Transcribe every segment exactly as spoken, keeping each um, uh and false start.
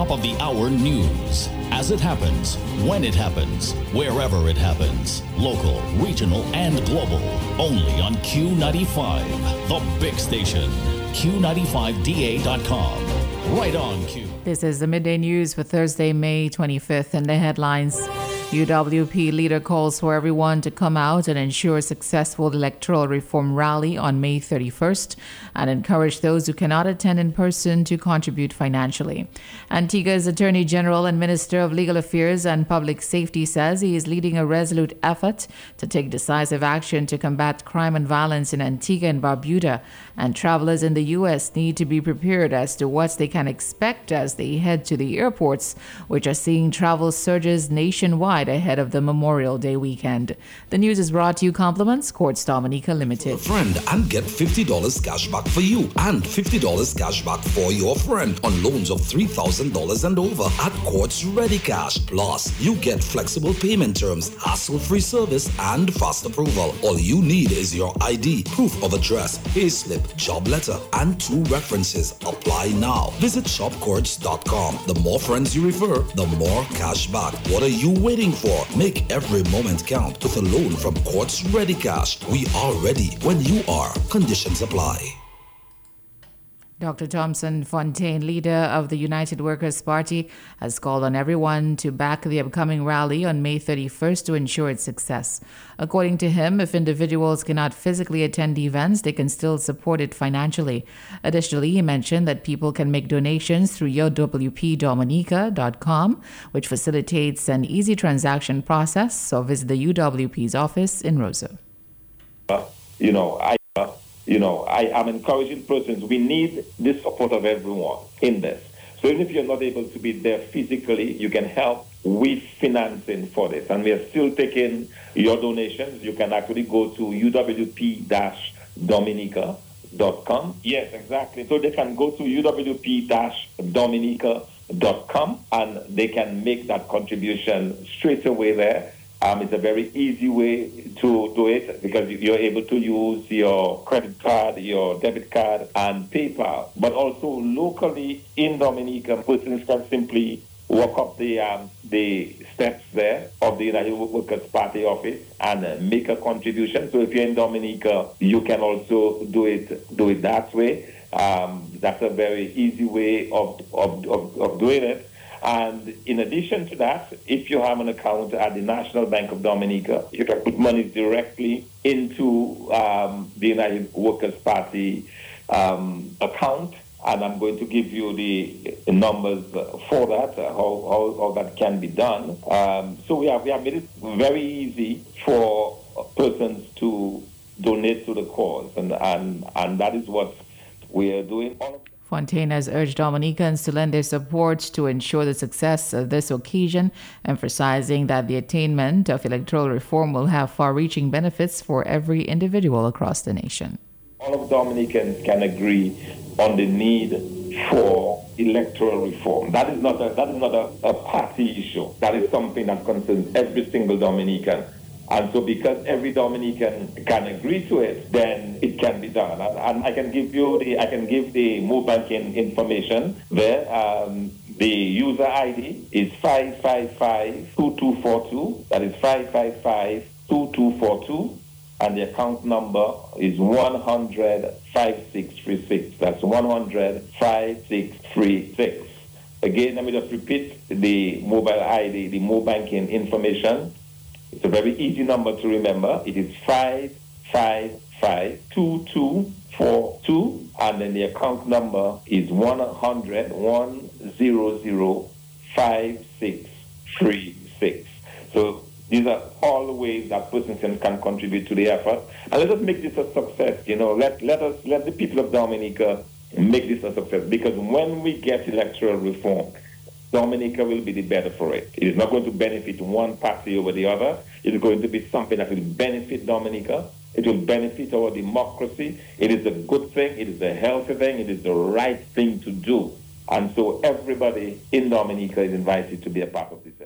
top of the hour news. As it happens, when it happens, wherever it happens. Local, regional, and global. Only on Q ninety-five, the big station. Q ninety-five D A dot com. Right on, Q. This is the Midday News for Thursday, May twenty-fifth, and the headlines. U W P leader calls for everyone to come out and ensure a successful electoral reform rally on May thirty-first and encourage those who cannot attend in person to contribute financially. Antigua's Attorney General and Minister of Legal Affairs and Public Safety says he is leading a resolute effort to take decisive action to combat crime and violence in Antigua and Barbuda, and travelers in the U S need to be prepared as to what they can expect as they head to the airports, which are seeing travel surges nationwide ahead of the Memorial Day weekend. The news is brought to you compliments Courts Dominica Limited. Friend, and get fifty dollars cash back for you and fifty dollars cash back for your friend on loans of three thousand dollars and over at Courts Ready Cash. Plus, you get flexible payment terms, hassle-free service, and fast approval. All you need is your I D, proof of address, payslip, job letter, and two references. Apply now. Visit shop courts dot com. The more friends you refer, the more cash back. What are you waiting for? Make every moment count with a loan from Courts Ready Cash. We are ready when you are. Conditions apply. Doctor Thompson Fontaine, leader of the United Workers' Party, has called on everyone to back the upcoming rally on May thirty-first to ensure its success. According to him, if individuals cannot physically attend events, they can still support it financially. Additionally, he mentioned that people can make donations through U W P Dominica dot com, which facilitates an easy transaction process, so visit the U W P's office in Roseau. Uh, you know, I... Uh... You know, I am encouraging persons. We need the support of everyone in this. So even if you're not able to be there physically, you can help with financing for this. And we are still taking your donations. You can actually go to U W P Dominica dot com. Yes, exactly. So they can go to U W P Dominica dot com and they can make that contribution straight away there. Um, it's a very easy way to do it because you're able to use your credit card, your debit card, and PayPal. But also locally in Dominica, persons can simply walk up the um, the steps there of the United Workers' Party office and uh, make a contribution. So if you're in Dominica, you can also do it do it that way. Um, that's a very easy way of of, of, of doing it. And in addition to that, if you have an account at the National Bank of Dominica, you can put money directly into um, the United Workers' Party um, account. And I'm going to give you the, the numbers for that, uh, how, how, how that can be done. Um, so we have, we have made it very easy for persons to donate to the cause. And, and, and that is what we are doing. All of Fontaine has urged Dominicans to lend their support to ensure the success of this occasion, emphasizing that the attainment of electoral reform will have far-reaching benefits for every individual across the nation. All of Dominicans can agree on the need for electoral reform. That is not a, that is not a, a party issue. That is something that concerns every single Dominican. And so because every Dominican can agree to it, then it can be done. And, and I can give you the, I can give the mobile banking information there. Um, the user I D is five five five, two two four two. That is five five five, two two four two. And the account number is one hundred, five six three six. That's one hundred, five six three six. Again, let me just repeat the mobile I D, the mobile banking information. It's a very easy number to remember. It is five five five, two two four two, and then the account number is one hundred, one hundred, five six three six. So these are all the ways that persons can, can contribute to the effort. And let us make this a success. You know, let let us let the people of Dominica make this a success, because when we get electoral reform, Dominica will be the better for it. It is not going to benefit one party over the other. It is going to be something that will benefit Dominica. It will benefit our democracy. It is a good thing. It is a healthy thing. It is the right thing to do. And so everybody in Dominica is invited to be a part of this effort.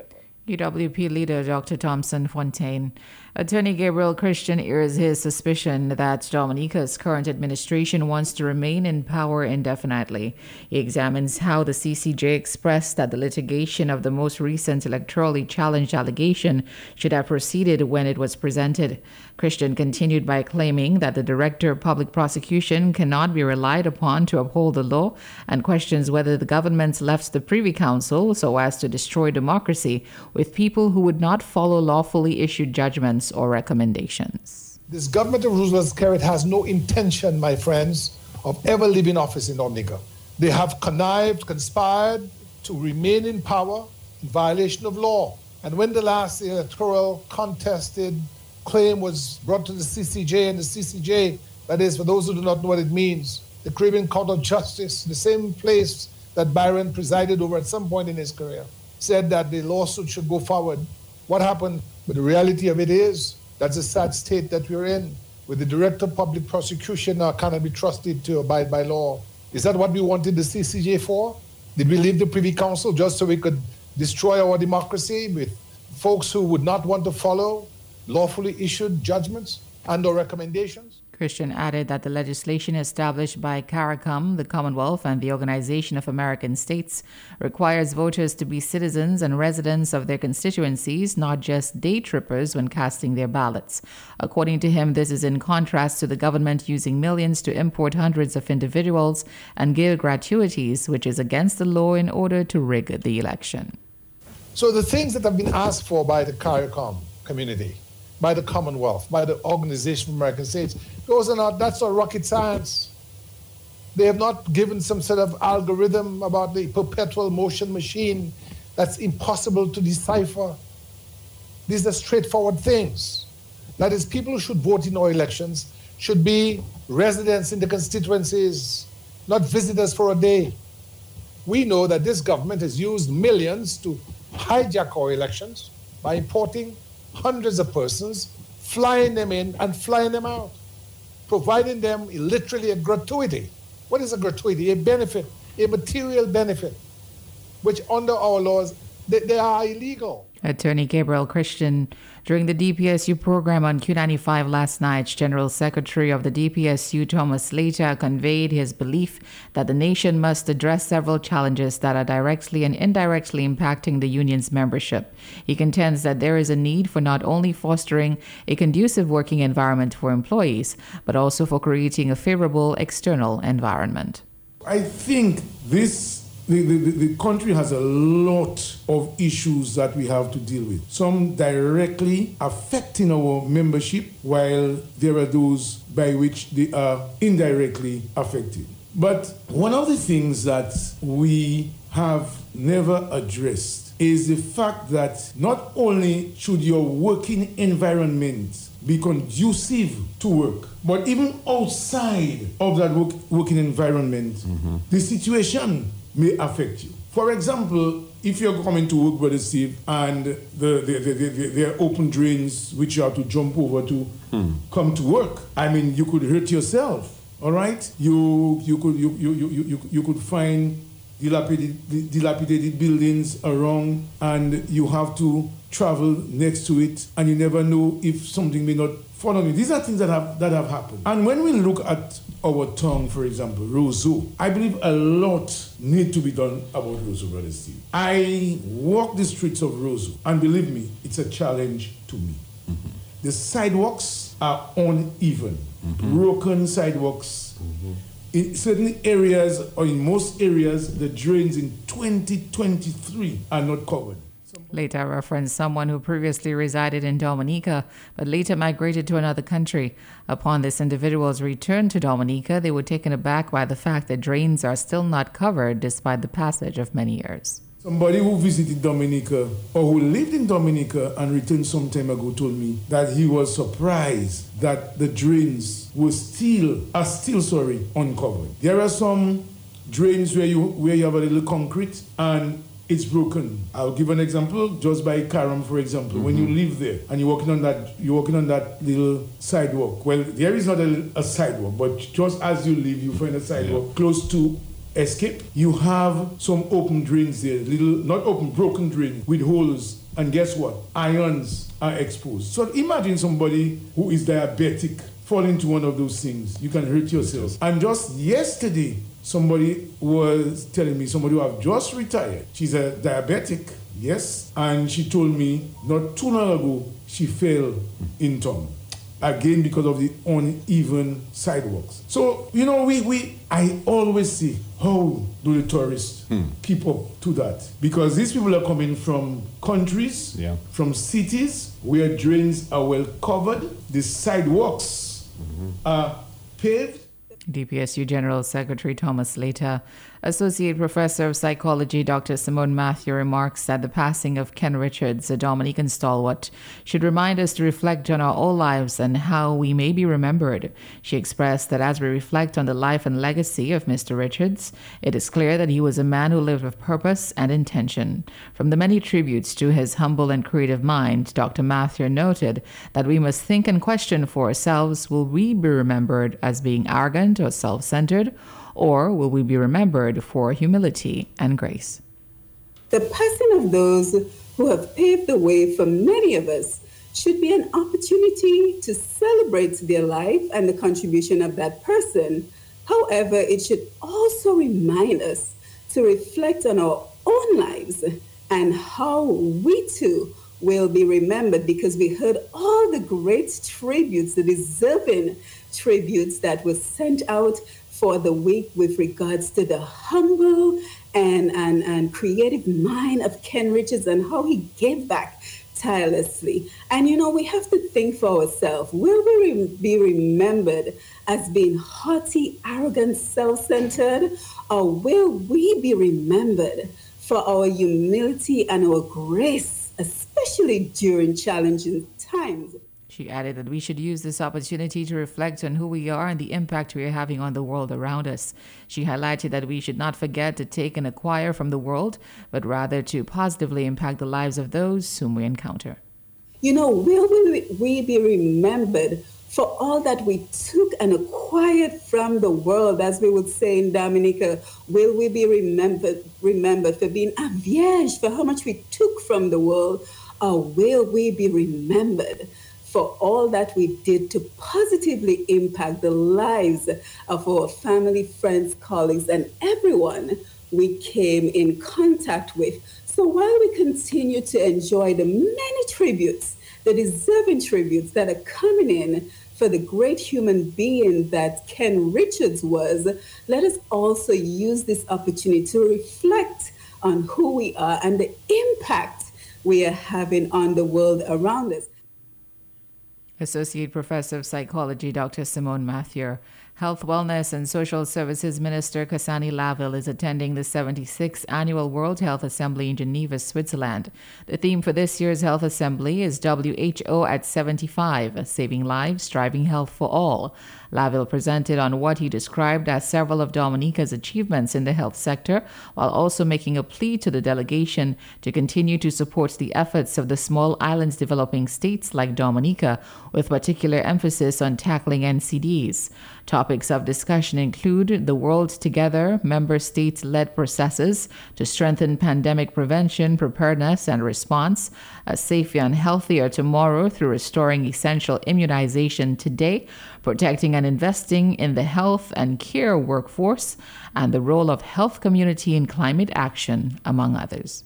U W P leader Doctor Thompson Fontaine. Attorney Gabriel Christian airs his suspicion that Dominica's current administration wants to remain in power indefinitely. He examines how the C C J expressed that the litigation of the most recent electorally challenged allegation should have proceeded when it was presented. Christian continued by claiming that the Director of Public Prosecution cannot be relied upon to uphold the law, and questions whether the government left the Privy Council so as to destroy democracy with people who would not follow lawfully issued judgments or recommendations. This government of Roosevelt Skerrit has no intention, my friends, of ever leaving office in Dominica. They have connived, conspired to remain in power in violation of law. And when the last electoral contested claim was brought to the C C J, and the C C J, that is, for those who do not know what it means, the Caribbean Court of Justice, the same place that Byron presided over at some point in his career, said that the lawsuit should go forward. What happened? But the reality of it is, that's a sad state that we're in, where the Director of Public Prosecution now cannot be trusted to abide by law. Is that what we wanted the C C J for? Did we leave the Privy Council just so we could destroy our democracy with folks who would not want to follow lawfully issued judgments and or recommendations? Christian added that the legislation established by CARICOM, the Commonwealth, and the Organization of American States requires voters to be citizens and residents of their constituencies, not just day trippers when casting their ballots. According to him, this is in contrast to the government using millions to import hundreds of individuals and give gratuities, which is against the law, in order to rig the election. So the things that have been asked for by the CARICOM community, by the Commonwealth, by the Organization of American States, those are not, that's not rocket science. They have not given some sort of algorithm about the perpetual motion machine that's impossible to decipher. These are straightforward things. That is, people who should vote in our elections should be residents in the constituencies, not visitors for a day. We know that this government has used millions to hijack our elections by importing hundreds of persons, flying them in and flying them out, providing them literally a gratuity. What is a gratuity? A benefit, a material benefit, which under our laws, they, they are illegal. Attorney Gabriel Christian. During the D P S U program on Q ninety-five last night, General Secretary of the D P S U, Thomas Later, conveyed his belief that the nation must address several challenges that are directly and indirectly impacting the union's membership. He contends that there is a need for not only fostering a conducive working environment for employees, but also for creating a favorable external environment. I think this The, the, the country has a lot of issues that we have to deal with. Some directly affecting our membership, while there are those by which they are indirectly affected. But one of the things that we have never addressed is the fact that not only should your working environment be conducive to work, but even outside of that work, working environment, mm-hmm. the situation may affect you. For example, if you're coming to work, Brother Steve, and the, the, the, the, there are open drains which you have to jump over to hmm. come to work, I mean, you could hurt yourself, all right? You you could you you you you, you could find dilapidated, dilapidated buildings around, and you have to travel next to it, and you never know if something may not fall on you. These are things that have that have happened. And when we look at our town, for example, Roseau, I believe a lot need to be done about Roseau, Brother Steve. I walk the streets of Roseau, and believe me, it's a challenge to me. Mm-hmm. The sidewalks are uneven, mm-hmm. broken sidewalks. Mm-hmm. In certain areas, or in most areas, the drains in twenty twenty-three are not covered. Later referenced someone who previously resided in Dominica, but later migrated to another country. Upon this individual's return to Dominica, they were taken aback by the fact that drains are still not covered despite the passage of many years. Somebody who visited Dominica or who lived in Dominica and returned some time ago told me that he was surprised that the drains were still, are still, sorry, uncovered. There are some drains where you where you have a little concrete and it's broken. I'll give an example, just by Karam, for example. Mm-hmm. When you live there and you're walking on that, you're walking on that little sidewalk. Well, there is not a, a sidewalk, but just as you leave, you find a sidewalk yeah. close to Escape. You have some open drains there, little, not open, broken drains with holes And guess what? Ions are exposed. So imagine somebody who is diabetic fall into one of those things. You can hurt yourself. And just yesterday, somebody was telling me, somebody who have just retired, she's a diabetic, yes, and she told me not too long ago, she fell in town. Again, because of the uneven sidewalks. So, you know, we, we I always see, how do the tourists hmm. keep up to that? Because these people are coming from countries, yeah. from cities where drains are well covered, the sidewalks mm-hmm. are paved. D P S U General Secretary Thomas Slater. Associate Professor of Psychology Doctor Simone Matthew remarks that the passing of Ken Richards, a Dominican stalwart, should remind us to reflect on our own lives and how we may be remembered. She expressed that as we reflect on the life and legacy of Mister Richards, it is clear that he was a man who lived with purpose and intention. From the many tributes to his humble and creative mind, Doctor Matthew noted that we must think and question for ourselves, will we be remembered as being arrogant or self-centered, or will we be remembered for humility and grace? The passing of those who have paved the way for many of us should be an opportunity to celebrate their life and the contribution of that person. However, it should also remind us to reflect on our own lives and how we too will be remembered, because we heard all the great tributes, the deserving tributes that were sent out for the week with regards to the humble and, and, and creative mind of Ken Richards and how he gave back tirelessly. And, you know, we have to think for ourselves, will we re- be remembered as being haughty, arrogant, self-centered, or will we be remembered for our humility and our grace, especially during challenging times? She added that we should use this opportunity to reflect on who we are and the impact we are having on the world around us. She highlighted that we should not forget to take and acquire from the world, but rather to positively impact the lives of those whom we encounter. You know, will we be remembered for all that we took and acquired from the world, as we would say in Dominica? Will we be remembered, remembered for being a vierge, for how much we took from the world? Or will we be remembered for all that we did to positively impact the lives of our family, friends, colleagues, and everyone we came in contact with? So while we continue to enjoy the many tributes, the deserving tributes that are coming in for the great human being that Ken Richards was, let us also use this opportunity to reflect on who we are and the impact we are having on the world around us. Associate Professor of Psychology Doctor Simone Mathieu. Health, Wellness and Social Services Minister Kasani Laville is attending the seventy-sixth Annual World Health Assembly in Geneva, Switzerland. The theme for this year's Health Assembly is W H O at seventy-five, Saving Lives, Driving Health for All. Laville presented on what he described as several of Dominica's achievements in the health sector, while also making a plea to the delegation to continue to support the efforts of the small islands developing states like Dominica, with particular emphasis on tackling N C Ds. Topics of discussion include the World Together, member state-led processes to strengthen pandemic prevention, preparedness, and response, a safer and healthier tomorrow through restoring essential immunization today, protecting and investing in the health and care workforce, and the role of health community in climate action, among others.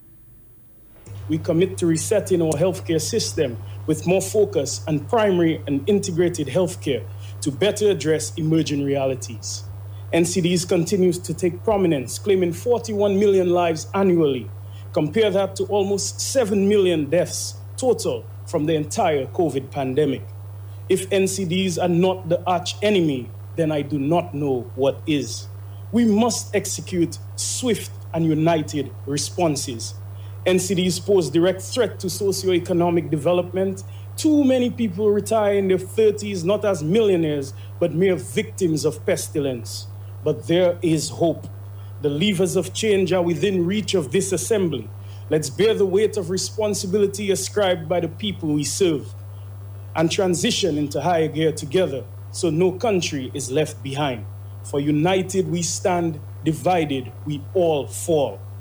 We commit to resetting our healthcare system with more focus on primary and integrated healthcare to better address emerging realities. N C Ds continues to take prominence, claiming forty-one million lives annually. Compare that to almost seven million deaths total from the entire COVID pandemic. If N C Ds are not the arch enemy, then I do not know what is. We must execute swift and united responses. N C Ds pose direct threat to socioeconomic development. Too many people retire in their thirties, not as millionaires, but mere victims of pestilence. But there is hope. The levers of change are within reach of this assembly. Let's bear the weight of responsibility ascribed by the people we serve and transition into higher gear together so no country is left behind. For united we stand, divided we all fall.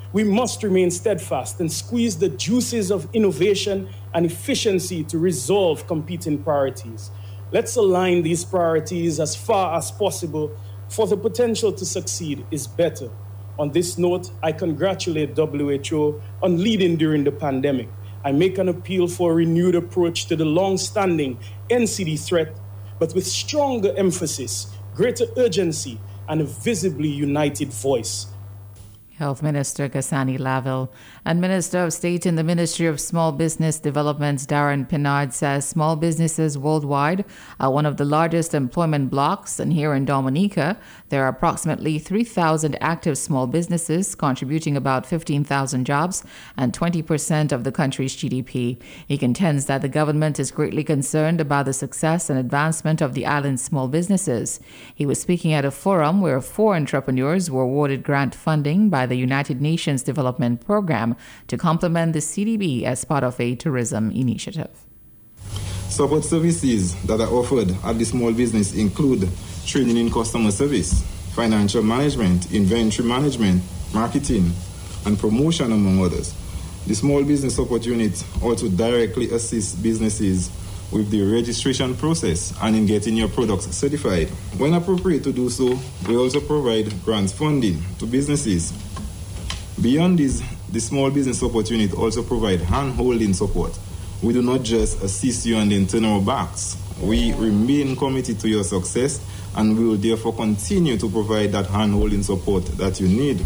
We must remain steadfast and squeeze the juices of innovation and efficiency to resolve competing priorities. Let's align these priorities as far as possible, for the potential to succeed is better. On this note, I congratulate W H O on leading during the pandemic. I make an appeal for a renewed approach to the long-standing N C D threat, but with stronger emphasis, greater urgency, and a visibly united voice. Health Minister Gasani Laville and Minister of State in the Ministry of Small Business Development Darren Pinard says small businesses worldwide are one of the largest employment blocks, and here in Dominica there are approximately three thousand active small businesses contributing about fifteen thousand jobs and twenty percent of the country's G D P. He contends that the government is greatly concerned about the success and advancement of the island's small businesses. He was speaking at a forum where four entrepreneurs were awarded grant funding by the United Nations Development Program to complement the C D B as part of a tourism initiative. Support services that are offered at the small business include training in customer service, financial management, inventory management, marketing, and promotion, among others. The Small Business Support Unit also directly assists businesses with the registration process and in getting your products certified. When appropriate to do so, we also provide grant funding to businesses. Beyond this, the Small Business Support Unit also provide hand-holding support. We do not just assist you and then turn our backs. We remain committed to your success, and we will therefore continue to provide that hand-holding support that you need.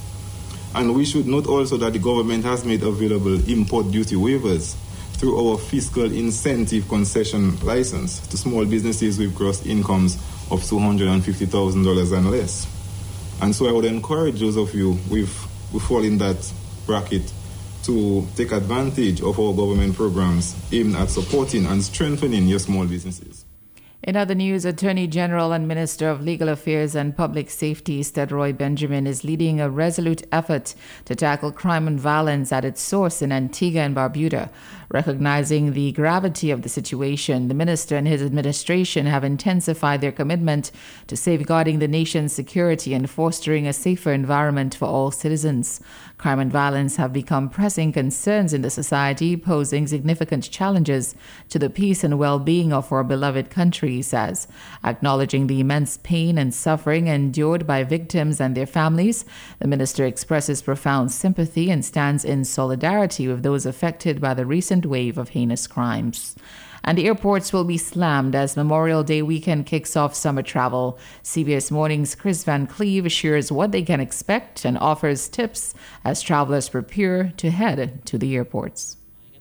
And we should note also that the government has made available import duty waivers through our fiscal incentive concession license to small businesses with gross incomes of two hundred fifty thousand dollars and less. And so I would encourage those of you with who fall in that bracket to take advantage of our government programs aimed at supporting and strengthening your small businesses. In other news, Attorney General and Minister of Legal Affairs and Public Safety Stedroy Benjamin is leading a resolute effort to tackle crime and violence at its source in Antigua and Barbuda. Recognizing the gravity of the situation, the minister and his administration have intensified their commitment to safeguarding the nation's security and fostering a safer environment for all citizens. Crime and violence have become pressing concerns in the society, posing significant challenges to the peace and well-being of our beloved country, he says. Acknowledging the immense pain and suffering endured by victims and their families, the minister expresses profound sympathy and stands in solidarity with those affected by the recent wave of heinous crimes. And airports will be slammed as Memorial Day weekend kicks off summer travel. C B S Morning's Chris Van Cleve shares what they can expect and offers tips as travelers prepare to head to the airports.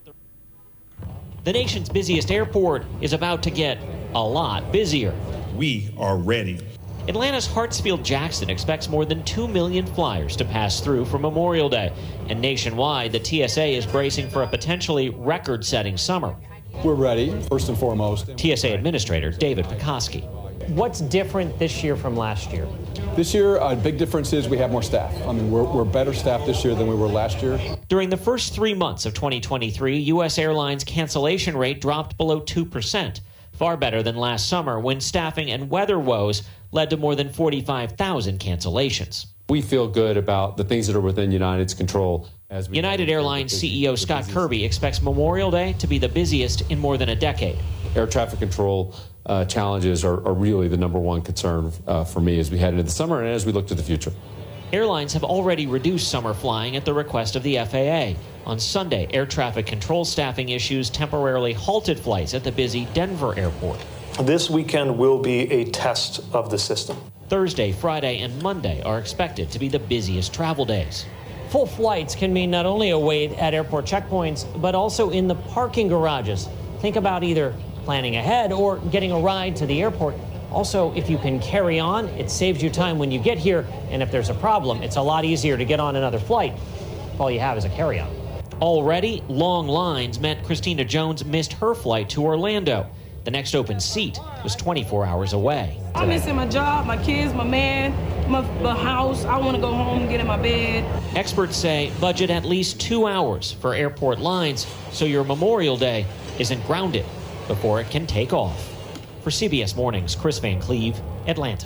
The nation's busiest airport is about to get a lot busier. We are ready. Atlanta's Hartsfield-Jackson expects more than two million flyers to pass through for Memorial Day. And nationwide, the T S A is bracing for a potentially record-setting summer. We're ready, first and foremost. T S A Administrator David Pekoski. What's different this year from last year? This year, a big difference is we have more staff. I mean, we're, we're better staffed this year than we were last year. During the first three months of twenty twenty-three, U S Airlines' cancellation rate dropped below two percent, far better than last summer when staffing and weather woes led to more than forty-five thousand cancellations. We feel good about the things that are within United's control. As we United Airlines C E O Scott Kirby expects Memorial Day to be the busiest in more than a decade. Air traffic control uh, challenges are, are really the number one concern uh, for me as we head into the summer and as we look to the future. Airlines have already reduced summer flying at the request of the F A A. On Sunday, air traffic control staffing issues temporarily halted flights at the busy Denver airport. This weekend will be a test of the system. Thursday, Friday, and Monday are expected to be the busiest travel days. Full flights can mean not only a wait at airport checkpoints, but also in the parking garages. Think about either planning ahead or getting a ride to the airport. Also, if you can carry on, it saves you time when you get here. And if there's a problem, it's a lot easier to get on another flight if all you have is a carry-on. Already, long lines meant Christina Jones missed her flight to Orlando. The next open seat was twenty-four hours away. I'm missing my job, my kids, my man, my, my house. I want to go home and get in my bed. Experts say budget at least two hours for airport lines so your Memorial Day isn't grounded before it can take off. For C B S Mornings, Chris Van Cleve, Atlanta.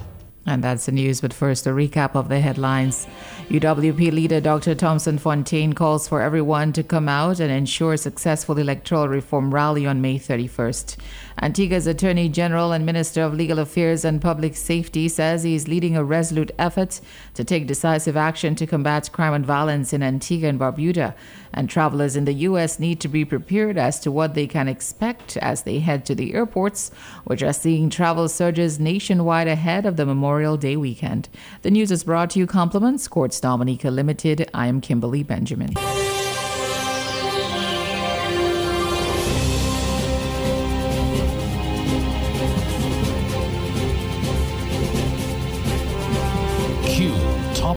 And that's the news, but first a recap of the headlines. U W P leader Doctor Thompson Fontaine calls for everyone to come out and ensure a successful electoral reform rally on May thirty-first. Antigua's Attorney General and Minister of Legal Affairs and Public Safety says he is leading a resolute effort to take decisive action to combat crime and violence in Antigua and Barbuda. And travelers in the U S need to be prepared as to what they can expect as they head to the airports, which are seeing travel surges nationwide ahead of the Memorial Day weekend. The news is brought to you compliments Courts Dominica Limited. I am Kimberly Benjamin.